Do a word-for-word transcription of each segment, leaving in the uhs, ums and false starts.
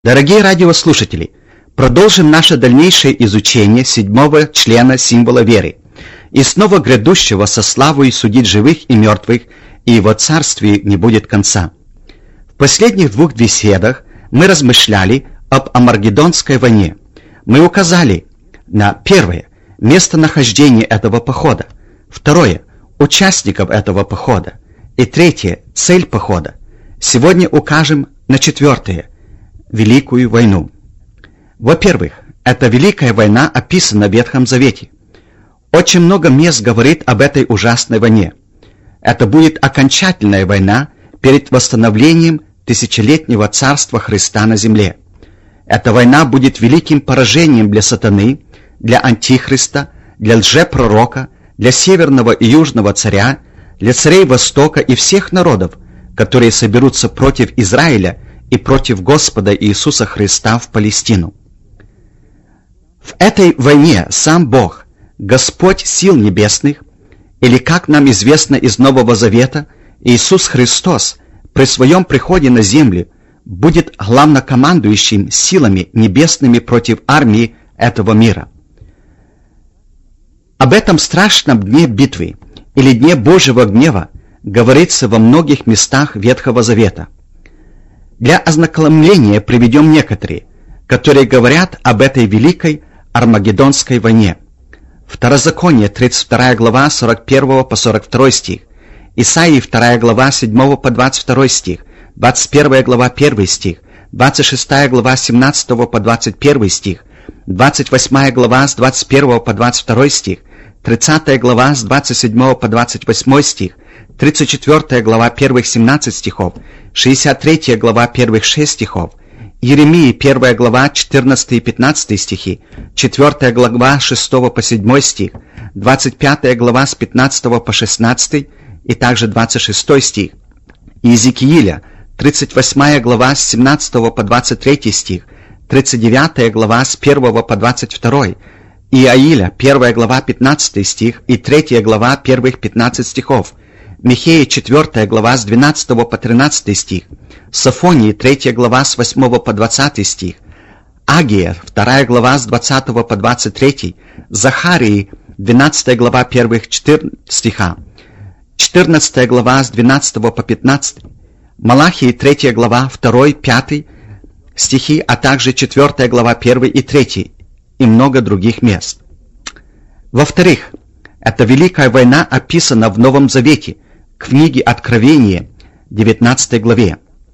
Дорогие радиослушатели, продолжим наше дальнейшее изучение седьмого члена символа веры и снова грядущего со славой судить живых и мертвых, и его царствию не будет конца. В последних двух беседах мы размышляли об Армагеддонской войне. Мы указали на первое – местонахождение этого похода, второе – участников этого похода и третье – цель похода. Сегодня укажем на четвертое – Великую войну. Во-первых, эта Великая война описана в Ветхом Завете. Очень много мест говорит об этой ужасной войне. Это будет окончательная война перед восстановлением тысячелетнего царства Христа на земле. Эта война будет великим поражением для сатаны, для антихриста, для лжепророка, для северного и южного царя, для царей Востока и всех народов, которые соберутся против Израиля и против Господа Иисуса Христа в Палестину. В этой войне сам Бог, Господь сил небесных, или, как нам известно из Нового Завета, Иисус Христос при своем приходе на землю будет главнокомандующим силами небесными против армии этого мира. Об этом страшном дне битвы или дне Божьего гнева говорится во многих местах Ветхого Завета. Для ознакомления приведем некоторые, которые говорят об этой великой Армагеддонской войне. Второзаконие, тридцать вторая глава, сорок первый по сорок второй стих, Исаии, вторая глава, седьмой по двадцать второй стих, двадцать первая глава, первый стих, двадцать шестая глава, семнадцатый по двадцать первый стих, двадцать восьмая глава, с двадцать первого по двадцать второй стих, тридцатая глава, с двадцать седьмого по двадцать восьмой стих, тридцать четвёртая глава, первых семнадцать стихов, шестьдесят третья глава, первых шесть стихов, Иеремии, первая глава, четырнадцатый и пятнадцатый стихи, четвёртая глава, шестого по седьмой стих, двадцать пятая глава, с пятнадцатого по шестнадцатый и также двадцать шестой стих, Иезекииля, тридцать восьмая глава, с семнадцатого по двадцать третий стих, тридцать девятая глава, с первого по двадцать второй, Иаиля, первая глава, пятнадцатый стих и третья глава, первых пятнадцать стихов, Михея, четвёртая глава, с двенадцатого по тринадцатый стих, Софонии, третья глава, с восьмого по двадцатый стих, Агия, вторая глава, с двадцатого по двадцать третий, Захарии, двенадцатая глава, первых четыре стиха, четырнадцатая глава, с двенадцатого по пятнадцатый, Малахии, третья глава, второй, пятый стихи, а также четвёртая глава, первый и третий, и много других мест. Во-вторых, эта Великая война описана в Новом Завете, в книге Откровения, девятнадцатой главе.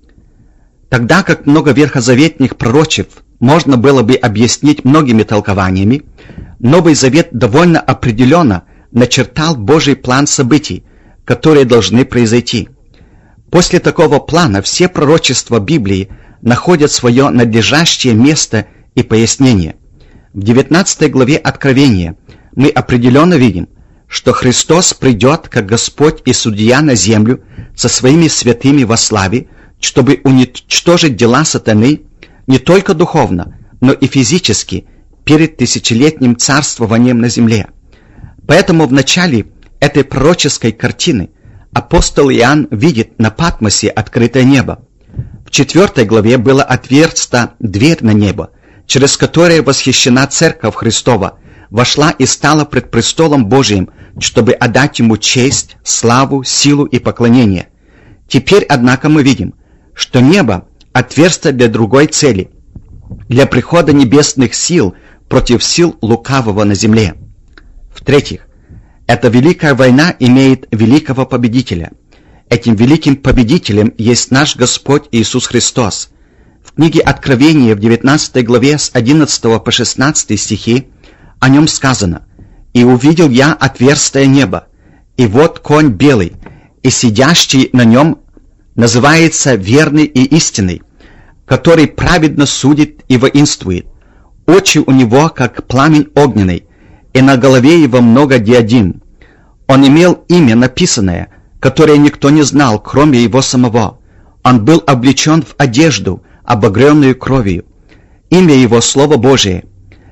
Тогда как много ветхозаветных пророчеств можно было бы объяснить многими толкованиями, Новый Завет довольно определенно начертал Божий план событий, которые должны произойти. После такого плана все пророчества Библии находят свое надлежащее место и пояснение. В девятнадцатой главе Откровения мы определенно видим, что Христос придет как Господь и Судья на землю со своими святыми во славе, чтобы уничтожить дела сатаны не только духовно, но и физически перед тысячелетним царствованием на земле. Поэтому в начале этой пророческой картины апостол Иоанн видит на Патмосе открытое небо. В четвёртой главе была отверста дверь на небо, через которую восхищена Церковь Христова, вошла и стала пред престолом Божиим, чтобы отдать Ему честь, славу, силу и поклонение. Теперь, однако, мы видим, что небо отверсто для другой цели, для прихода небесных сил против сил лукавого на земле. В-третьих, эта Великая война имеет великого победителя. Этим великим победителем есть наш Господь Иисус Христос. В книге Откровения в девятнадцатой главе с одиннадцатого по шестнадцатый стихи о нем сказано: «И увидел я отверстое небо, и вот конь белый, и сидящий на нем называется верный и истинный, который праведно судит и воинствует. Очи у него, как пламень огненный, и на голове его много диадим. Он имел имя написанное, которое никто не знал, кроме его самого. Он был облечен в одежду, обогренную кровью. Имя его — Слово Божие.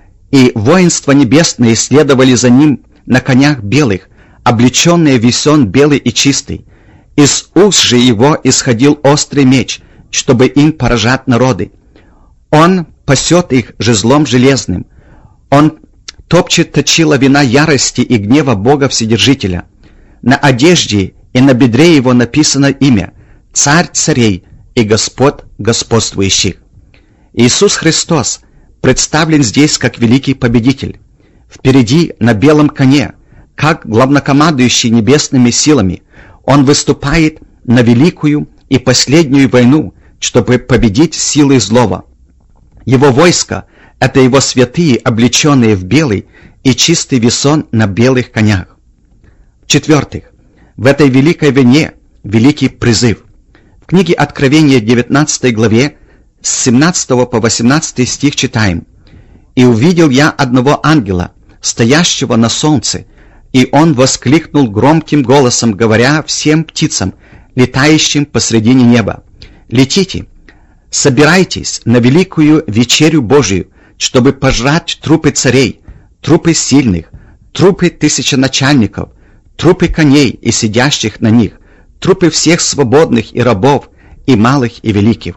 И воинства небесные следовали за ним на конях белых, облеченные в весон белый и чистый. Из уст же его исходил острый меч, чтобы им поражать народы. Он пасет их жезлом железным. Он топчет точила вина ярости и гнева Бога Вседержителя. На одежде и на бедре его написано имя «Царь царей и Господь господствующих». Иисус Христос представлен здесь как великий победитель. Впереди на белом коне, как главнокомандующий небесными силами, он выступает на великую и последнюю войну, чтобы победить силы злого. Его войско — это его святые, облеченные в белый и чистый весон на белых конях. В-четвертых, в этой великой войне великий призыв. В книге Откровения девятнадцатой главе с семнадцатого по восемнадцатый стих читаем: «И увидел я одного ангела, стоящего на солнце, и он воскликнул громким голосом, говоря всем птицам, летающим посредине неба: летите, собирайтесь на великую вечерю Божию, чтобы пожрать трупы царей, трупы сильных, трупы тысяченачальников, трупы коней и сидящих на них, трупы всех свободных и рабов, и малых и великих».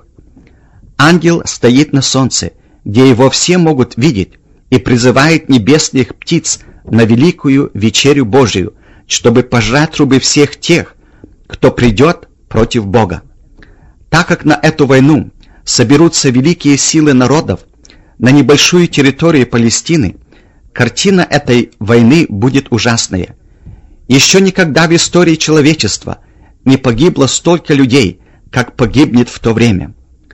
Ангел стоит на солнце, где его все могут видеть, и призывает небесных птиц на великую вечерю Божию, чтобы пожрать трупы всех тех, кто придет против Бога. Так как на эту войну соберутся великие силы народов на небольшую территорию Палестины, картина этой войны будет ужасная. Еще никогда в истории человечества не погибло столько людей, как погибнет в то время.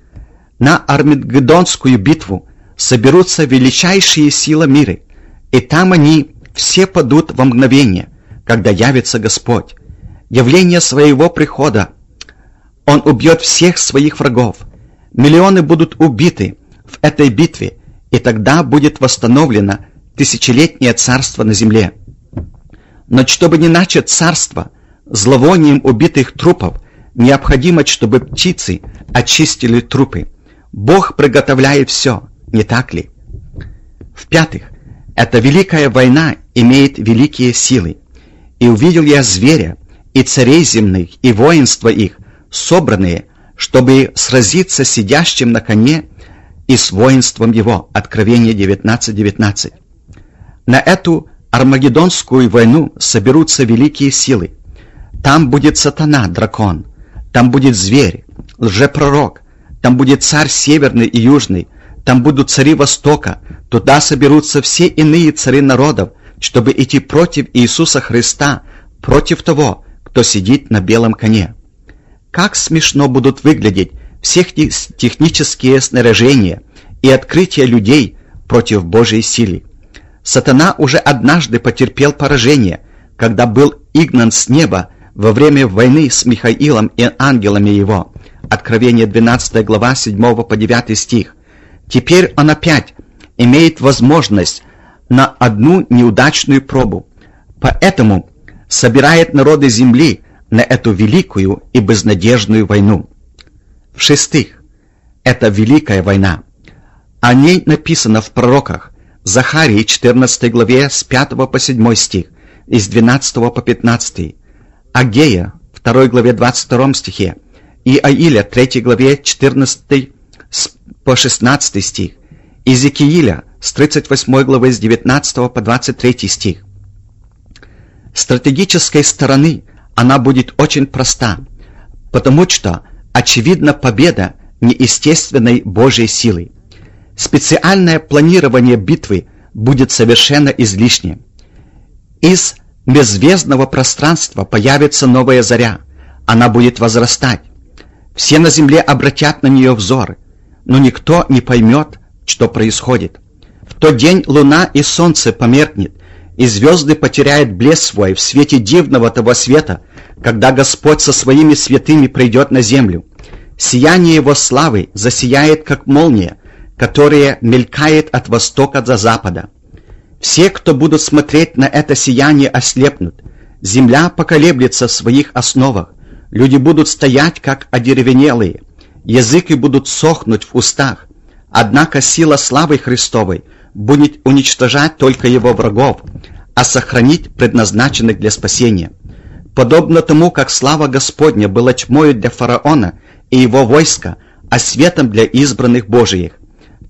На Армагеддонскую битву соберутся величайшие силы мира, и там они все падут во мгновение, когда явится Господь. Явление своего прихода Он убьет всех своих врагов. Миллионы будут убиты в этой битве, и тогда будет восстановлено тысячелетнее царство на земле. Но чтобы не начать царство зловонием убитых трупов, необходимо, чтобы птицы очистили трупы. Бог приготовляет все, не так ли? В-пятых, эта великая война имеет великие силы. «И увидел я зверя, и царей земных, и воинства их, собранные, чтобы сразиться с сидящим на коне и с воинством его». Откровение девятнадцать девятнадцать. На эту Армагеддонскую войну соберутся великие силы. Там будет сатана, дракон, там будет зверь, лжепророк, там будет царь северный и южный, там будут цари Востока, туда соберутся все иные цари народов, чтобы идти против Иисуса Христа, против того, кто сидит на белом коне. Как смешно будут выглядеть все технические снаряжения и открытия людей против Божьей силы. Сатана уже однажды потерпел поражение, когда был изгнан с неба во время войны с Михаилом и ангелами его. Откровение двенадцатая глава седьмого по девятый стих. Теперь он опять имеет возможность на одну неудачную пробу. Поэтому собирает народы земли на эту великую и безнадежную войну. В-шестых, это великая война. О ней написано в пророках Захарии четырнадцатой главе с пятого по седьмой стих и с двенадцатого по пятнадцатый, Агея второй главе двадцать втором стихе и Иаиля третьей главе четырнадцатый по шестнадцатый стих, Иезекииля с тридцать восьмой главы с девятнадцатого по двадцать третий стих. С стратегической стороны она будет очень проста, потому что очевидна победа неестественной Божьей силы. Специальное планирование битвы будет совершенно излишне. Из беззвездного пространства появится новая заря, она будет возрастать. Все на земле обратят на нее взоры, но никто не поймет, что происходит. В тот день луна и солнце померкнет, и звезды потеряют блеск свой в свете дивного того света, когда Господь со своими святыми придет на землю. Сияние Его славы засияет, как молния, которая мелькает от востока до запада. Все, кто будут смотреть на это сияние, ослепнут. Земля поколеблется в своих основах. Люди будут стоять, как одеревенелые. Языки будут сохнуть в устах. Однако сила славы Христовой будет уничтожать только его врагов, а сохранить предназначенных для спасения. Подобно тому, как слава Господня была тьмою для фараона и его войска, а светом для избранных Божиих.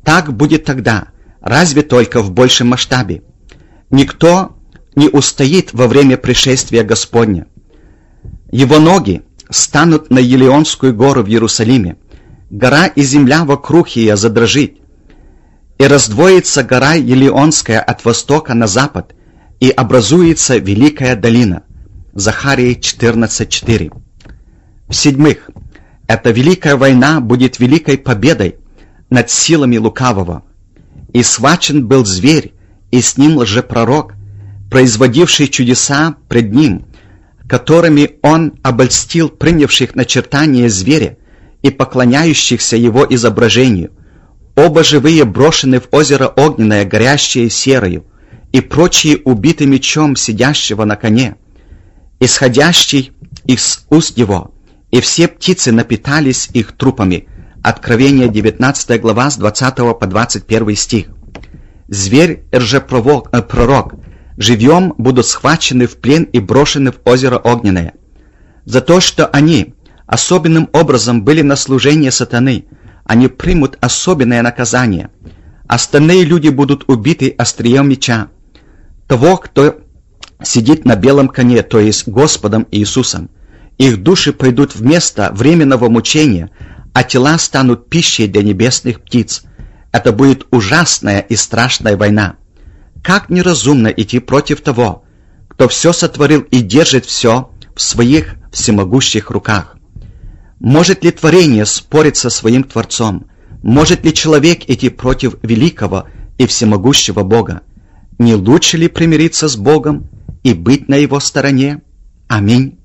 Так будет тогда, разве только в большем масштабе. Никто не устоит во время пришествия Господня. Его ноги станут на Елеонскую гору в Иерусалиме. Гора и земля вокруг ее задрожит. И раздвоится гора Елеонская от востока на запад, и образуется великая долина. Захарии четырнадцать четыре. В-седьмых, эта великая война будет великой победой над силами лукавого. И схвачен был зверь, и с ним лжепророк, производивший чудеса пред ним, которыми он обольстил принявших начертание зверя и поклоняющихся его изображению. Оба живые брошены в озеро огненное, горящее серою, и прочие убиты мечом сидящего на коне, исходящий из уст его, и все птицы напитались их трупами. Откровение девятнадцатая глава с двадцатого по двадцать первый стих. Зверь и лжепророк живьем будут схвачены в плен и брошены в озеро огненное. За то, что они особенным образом были на служении сатаны, они примут особенное наказание. Остальные люди будут убиты острием меча. Того, кто сидит на белом коне, то есть Господом Иисусом. Их души пойдут в место временного мучения, а тела станут пищей для небесных птиц. Это будет ужасная и страшная война. Как неразумно идти против того, кто все сотворил и держит все в своих всемогущих руках. Может ли творение спорить со своим Творцом? Может ли человек идти против великого и всемогущего Бога? Не лучше ли примириться с Богом и быть на Его стороне? Аминь.